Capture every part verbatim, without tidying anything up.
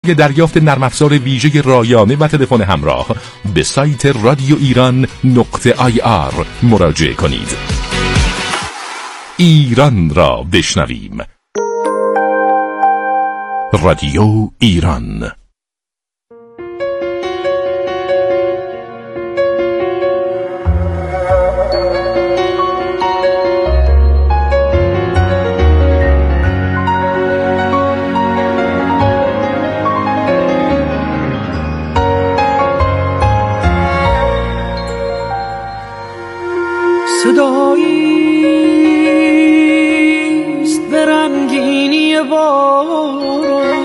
دریافت نرم افزار ویژه رایانه و تلفن همراه به سایت رادیو ایران نقطه آی آر مراجعه کنید. ایران را بشنویم. رادیو ایران. صداییست به رنگینی باران،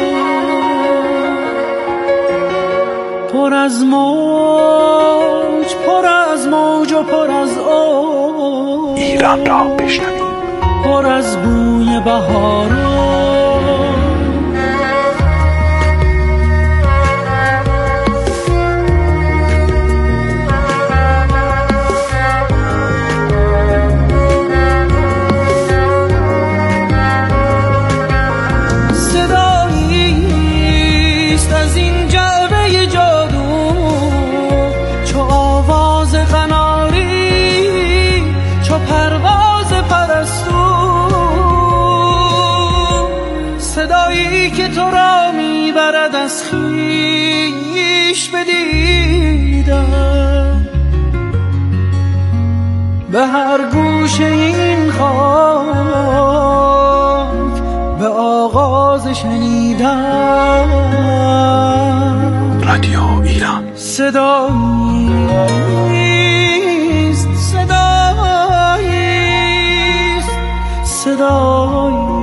پر از موج پر از موج و پر از آب. ایران را بشنویم. پر از بوی بهاران. که تو را میبرد از خویش بدیدم، به هر گوشه این خاک به آغاز شنیدم. رادیو ایران. صداییست صداییست صداییست.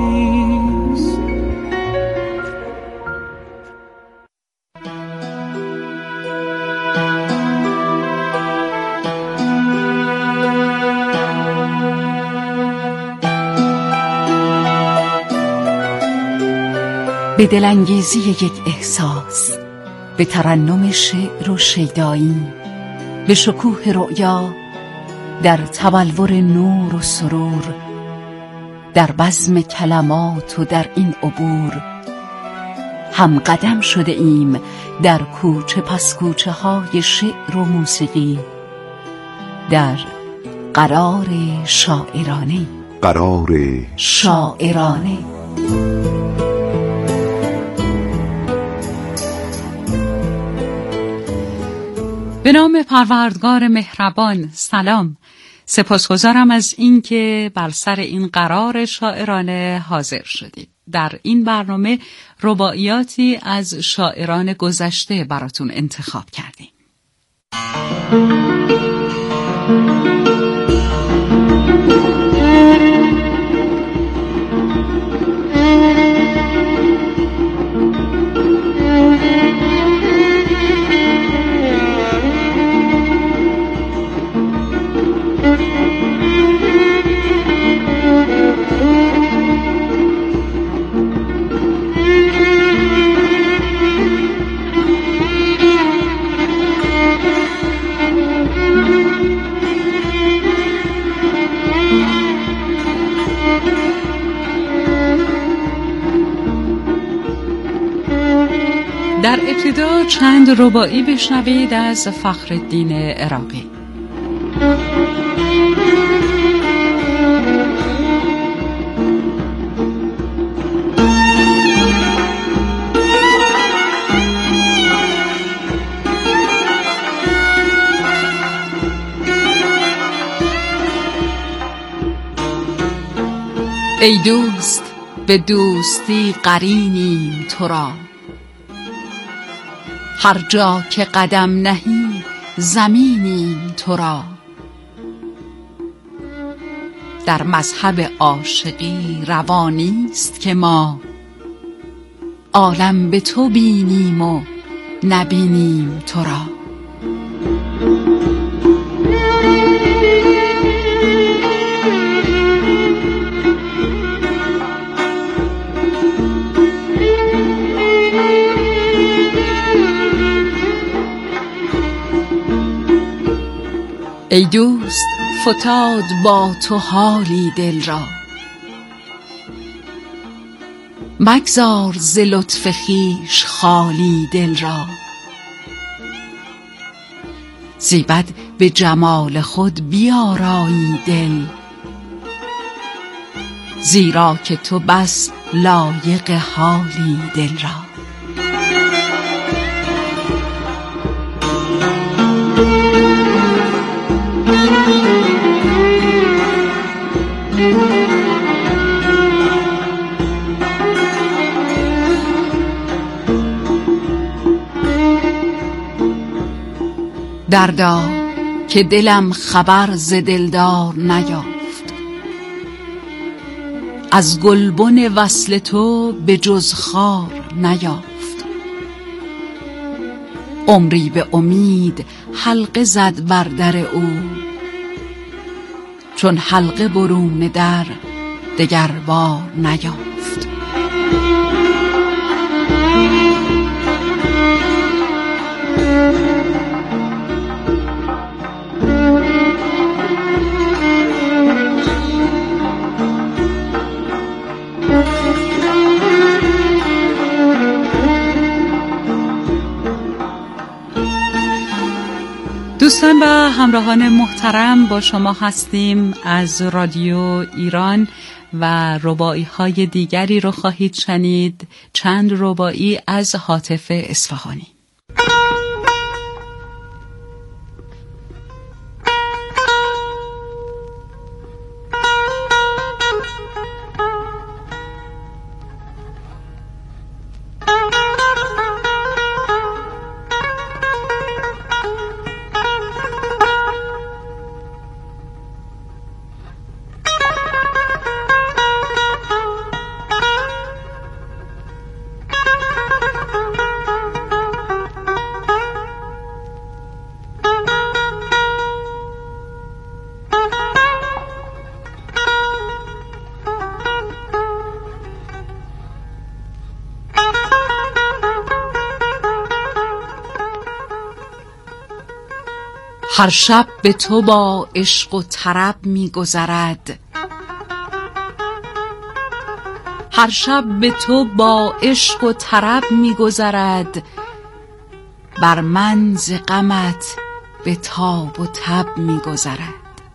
به دلانگیزی یک احساس، به ترنم شعر و شیدایی، به شکوه رؤیا، در تبلور نور و سرور، در بزم کلمات و در این عبور، هم قدم شده ایم در کوچه پس کوچه های شعر و موسیقی، در قرار شاعرانه. قرار شاعرانه. به نام پروردگار مهربان. سلام. سپاسگزارم از اینکه بر سر این قرار شاعرانه حاضر شدید. در این برنامه رباعیاتی از شاعران گذشته براتون انتخاب کردیم. در ابتدا چند رباعی بشنوید از فخرالدین عراقی. ای دوست به دوستی قرینیم تو را، هر جا که قدم نهی زمینیم تو را. در مذهب عاشقی روا نیست که ما عالم به تو بینیم و نبینیم تو را. ای دوست فتاد با تو حالی دل را، مگذار ز لطف خویش خالی دل را، زیبد به جمال خود بیارایی دل، زیرا که تو بس لایق حالی دل را. دردا که دلم خبر ز دلدار نیافت، از گلبن وصل تو به جز خار نیافت. عمری به امید حلقه زد بر در او، چون حلقه برون در دگر بار نیافت. دوستان و همراهان محترم، با شما هستیم از رادیو ایران و رباعی های دیگری رو خواهید شنید. چند رباعی از هاتف اصفهانی. هر شب به تو با عشق و طرب می گذرد، هر شب به تو با عشق و طرب می گذرد، بر من ز غمت به تاب و تب می گذرد.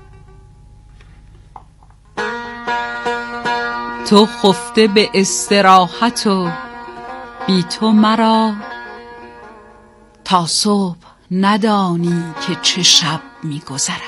تو خفته به استراحت و بی تو مرا، تا صبح ندانی که چه شب می گذرد.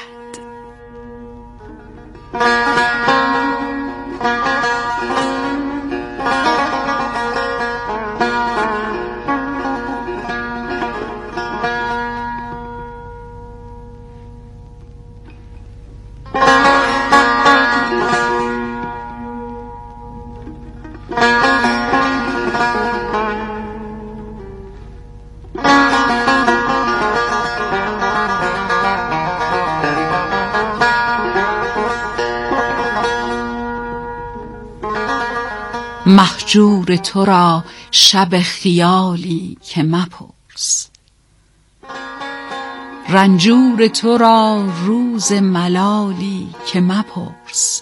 مهجور تو را شب خیالی که مپرس، رنجور تو را روز ملالی که مپرس.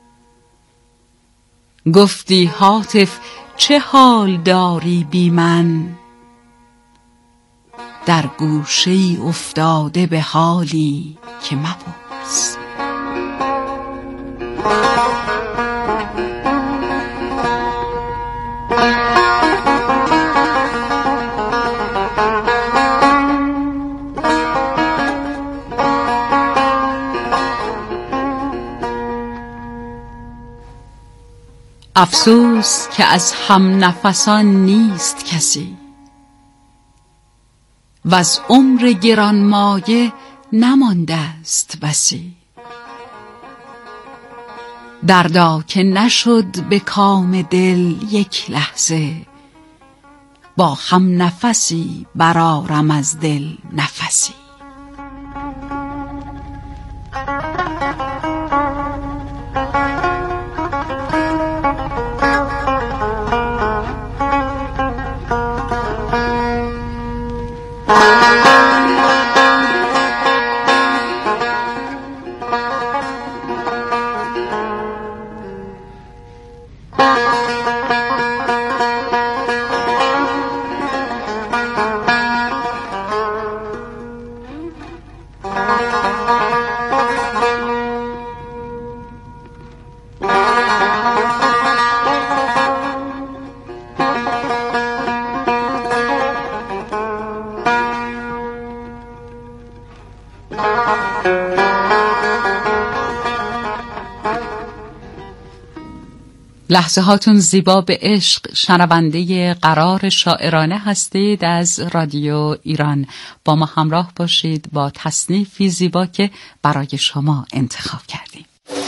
گفتی هاتف چه حال داری بی من، در گوشه‌ای افتاده به حالی که مپرس. افسوس که از هم نفسان نیست کسی، و از عمر گرانمایه نمانده است بسی. دردا که نشد به کام دل یک لحظه، با هم نفسی برآرم از دل نفسی. لحظه هاتون زیبا به عشق، شنونده قرار شاعرانه هستید از رادیو ایران. با ما همراه باشید با تصنیفی زیبا که برای شما انتخاب کردیم.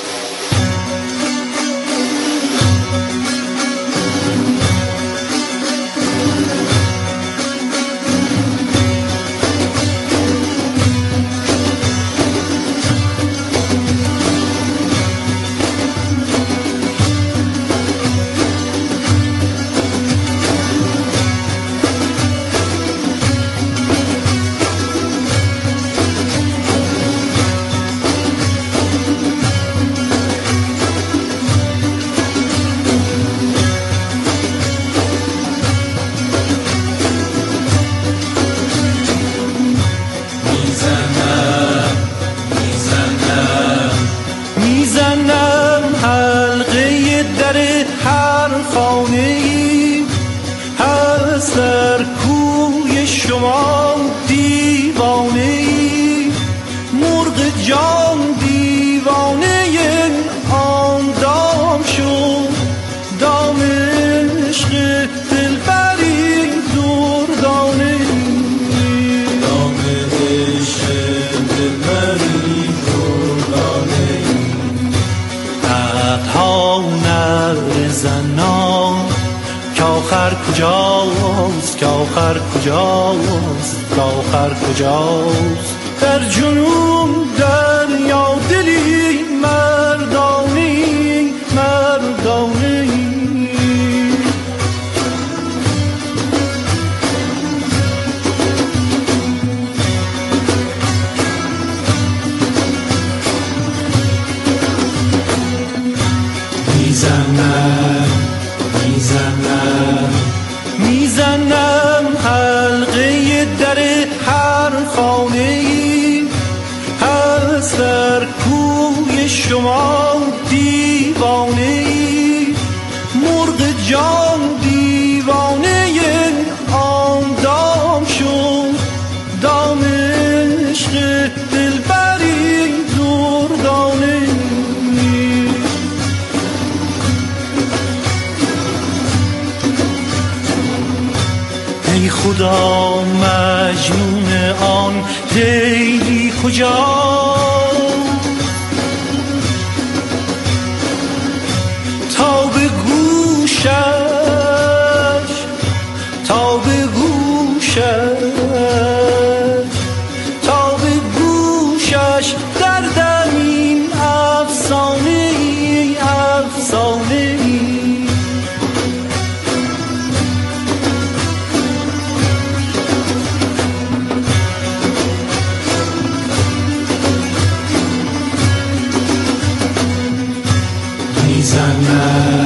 کجاست که آخر کجاست که آخر کجاست در جنون دریا دلی مردانی مردانی میزنم میزنم میزنم حلقه در هر خانه‌ای، هست در کوی شما دیوانه‌ای، مرغ جان دیوانه آن دام شد، دام عشق دلبری دردانه. ای خدا مجنون آن لیلی کجا، تا به گوشش تا به گوشش تا به گوشش دردم این افسانه ای افسانه ای. میزنم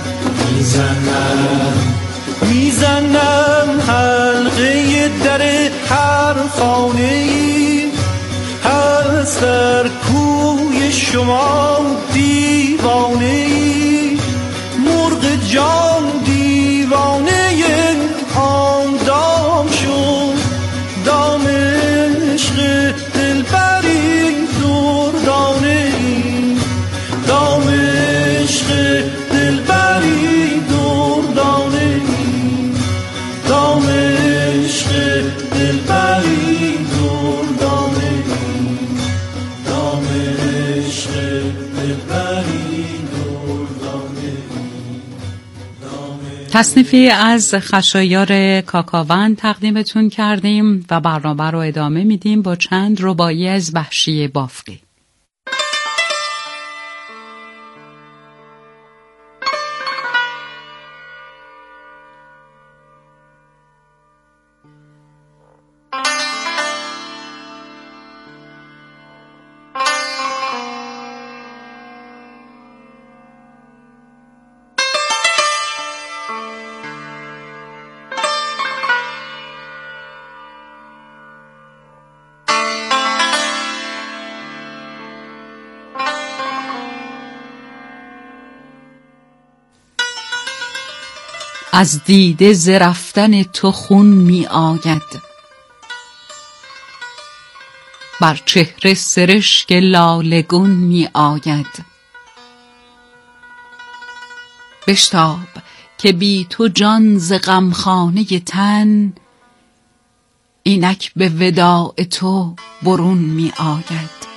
میزنم میزنم حلقه در هر خانه‌ای، هست در کوی شما دیوانه‌ای، مرغ جان دیوانه آن دام شد، دام عشق دلبری دردانه‌ای، دام عشق دلبری دردانه‌ای، دام عشق دلبری دردانه‌ای، دام عشق دلبری دردانه‌ای. تصنیفی از خشایار کاکاون تقدیمتون کردیم و برنامه رو ادامه میدیم با چند رباعی از وحشی بافقی. از دیده ز رفتن تو خون می آید، بر چهره سرشک لالگون می آید. بشتاب که بی تو جان ز غمخانه تن، اینک به وداع تو برون می آید.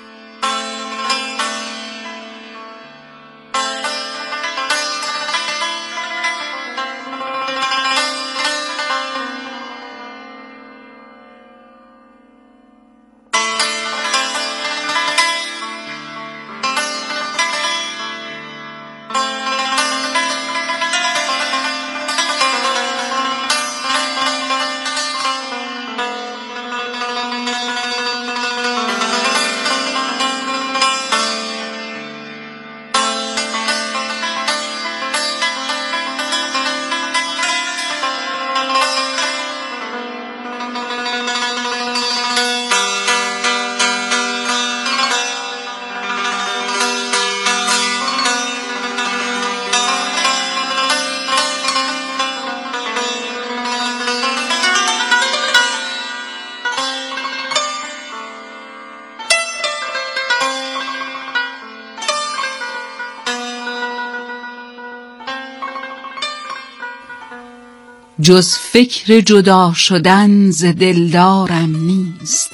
جز فکر جدا شدن ز دلدارم نیست،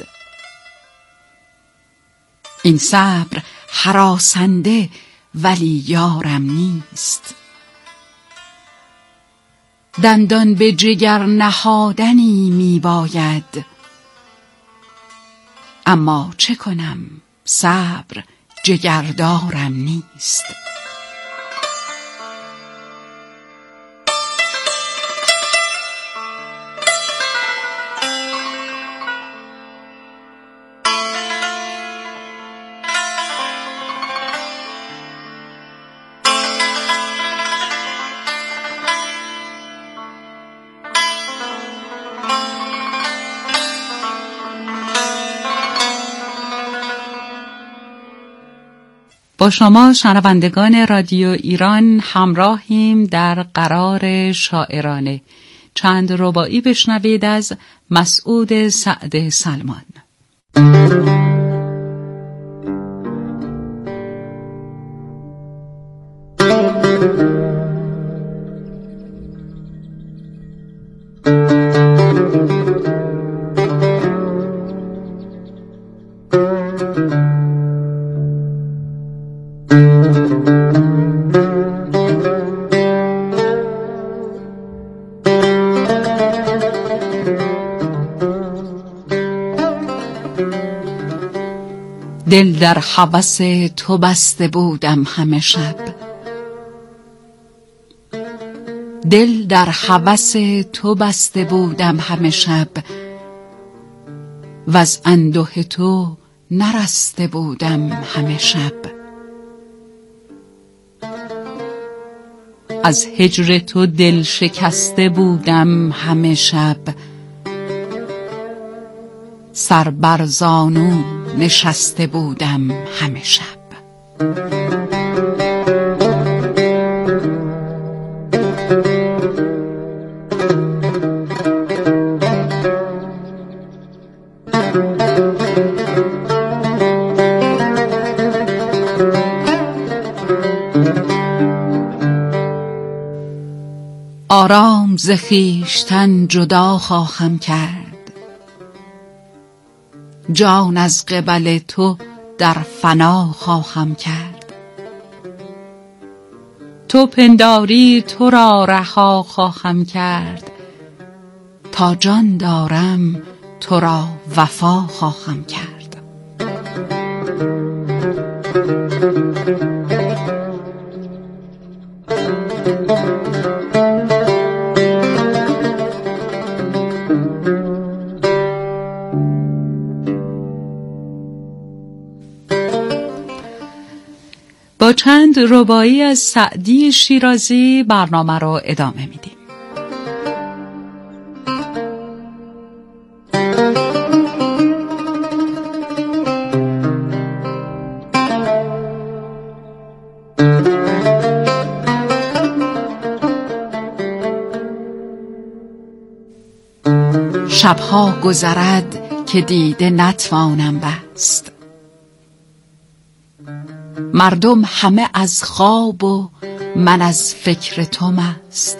این صبر هراسنده ولی یارم نیست. دندان به جگر نهادنی می باید، اما چه کنم صبر جگردارم نیست. با شما شنوندگان رادیو ایران همراهیم در قرار شاعرانه. چند رباعی بشنوید از مسعود سعد سلمان. دل در هوس تو بسته بودم همه شب، دل در هوس تو بسته بودم همه شب، وز انده تو نرسته بودم همه شب. از هجر تو دل شکسته بودم همه شب، سر بر زانو نشسته بودم همه شب. آرام ز خویشتن جدا خواهم کرد، جان از قبل تو در فنا خواهم کرد. تو پنداری تو را رها خواهم کرد، تا جان دارم تو را وفا خواهم کرد. با چند رباعی از سعدی شیرازی برنامه رو ادامه میدیم. شبها گذرد که دیده نتوانم بست. مردم همه از خواب و من از فکر تو مست.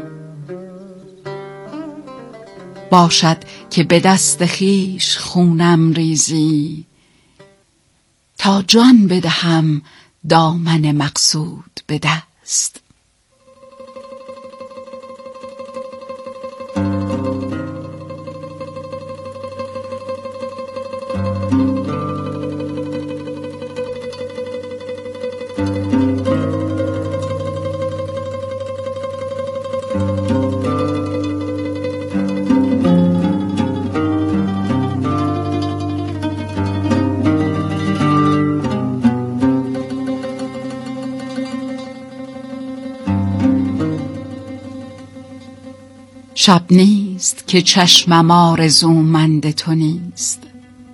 باشد که به دست خویش خونم ریزی، تا جان بدهم دامن مقصود به دست. شب نیست که چشمم آرزومند تو نیست،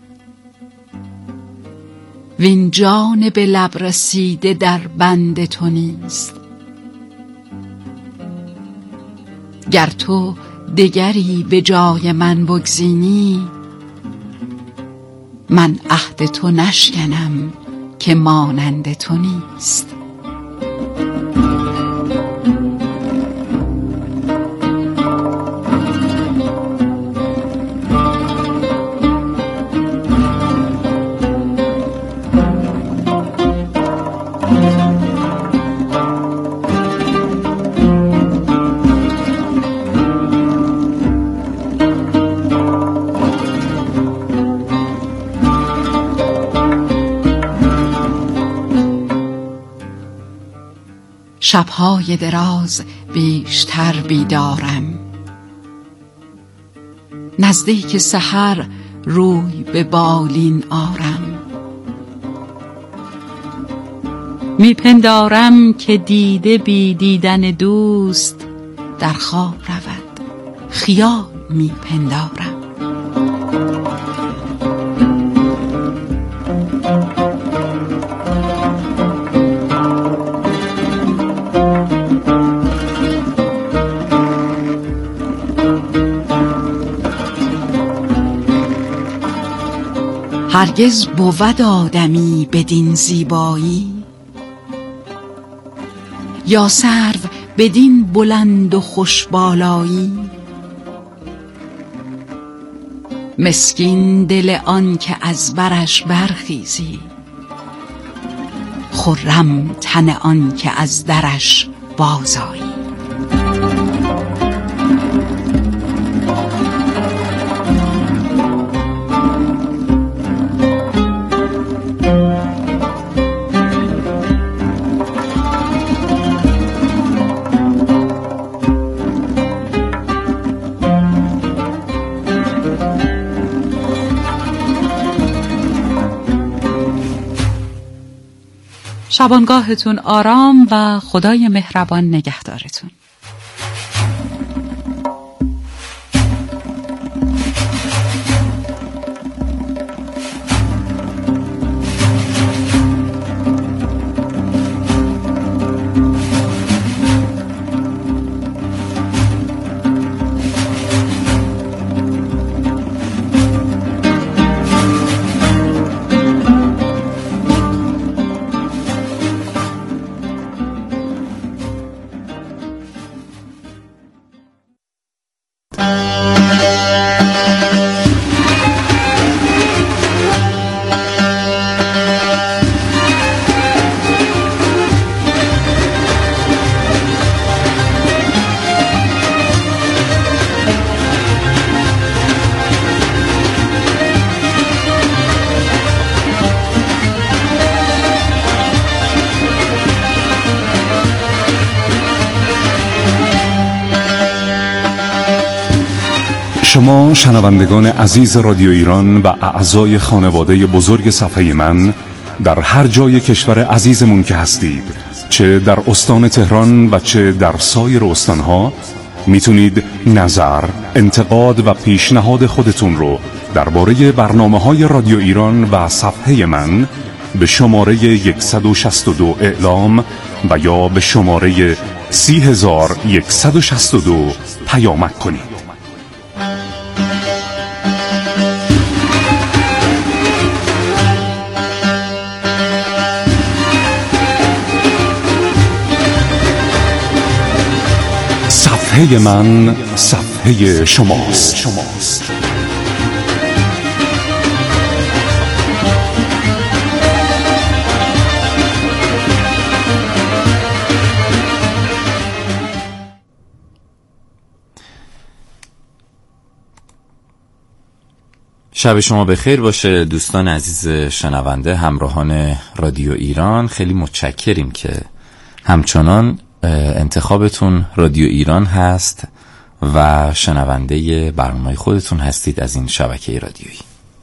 وین جان به لب رسیده در بند تو نیست. گر تو دگری به جای من بگزینی، من عهد تو نشکنم که مانند تو نیست. شبهای دراز بیشتر بیدارم، نزدیک سحر روی به بالین آرم. میپندارم که دیده بی دیدن دوست در خواب رود، خیال میپندارم. هرگز بود آدمی بدین زیبایی، یا سرو بدین بلند و خوش بالایی. مسکین دل آن که از برش برخیزی، خرم تن آن که از درش بازآیی. شبانگاهتون آرام و خدای مهربان نگهدارتون. شما شنوندگان عزیز رادیو ایران و اعضای خانواده بزرگ صفحه من در هر جای کشور عزیزمون که هستید، چه در استان تهران و چه در سایر استانها، میتونید نظر، انتقاد و پیشنهاد خودتون رو درباره برنامه‌های رادیو ایران و صفحه من به شماره صد و شصت و دو اعلام و یا به شماره سی هزار و صد و شصت و دو پیامک کنید. صفحه من صفحه شماست, شماست. شب شما بخیر باشه دوستان عزیز شنونده، همراهان رادیو ایران. خیلی متشکریم که همچنان انتخابتون رادیو ایران هست و شنونده برنامه خودتون هستید از این شبکه رادیویی.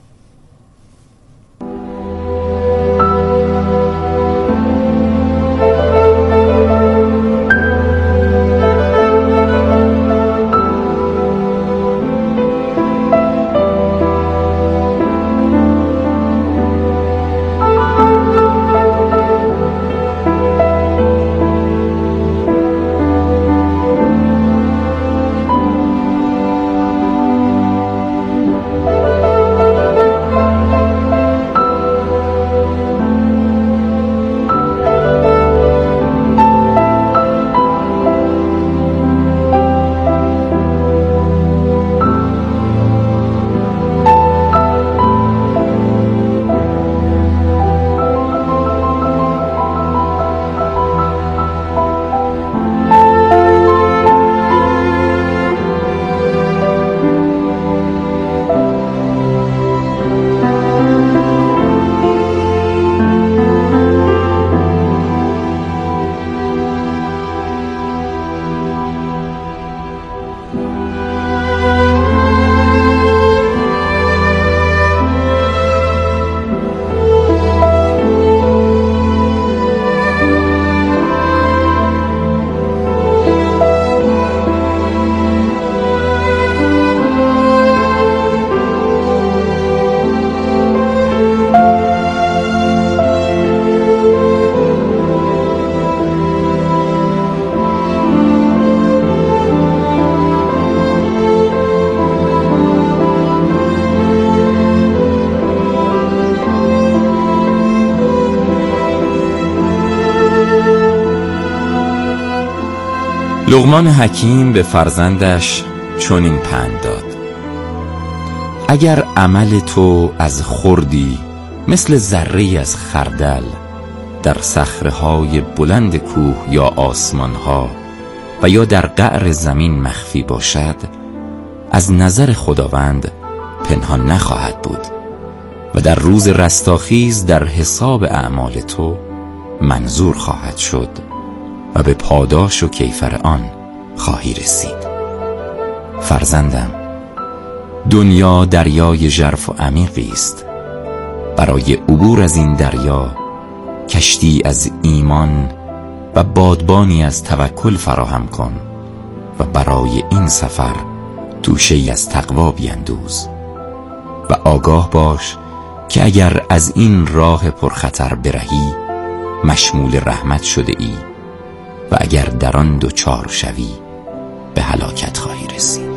لقمان حکیم به فرزندش چنین پند داد: اگر عمل تو از خردی مثل ذره‌ای از خردل در صخره‌های بلند کوه یا آسمان‌ها و یا در قعر زمین مخفی باشد، از نظر خداوند پنهان نخواهد بود و در روز رستاخیز در حساب اعمال تو منظور خواهد شد و به پاداش و کیفر آن خواهی رسید. فرزندم، دنیا دریای ژرف و عمیقی است. برای عبور از این دریا کشتی از ایمان و بادبانی از توکل فراهم کن و برای این سفر توشه‌ای از تقوا بیندوز و آگاه باش که اگر از این راه پرخطر برهی مشمول رحمت شده ای و اگر در آن دوچار شوی به هلاکت خواهی رسید.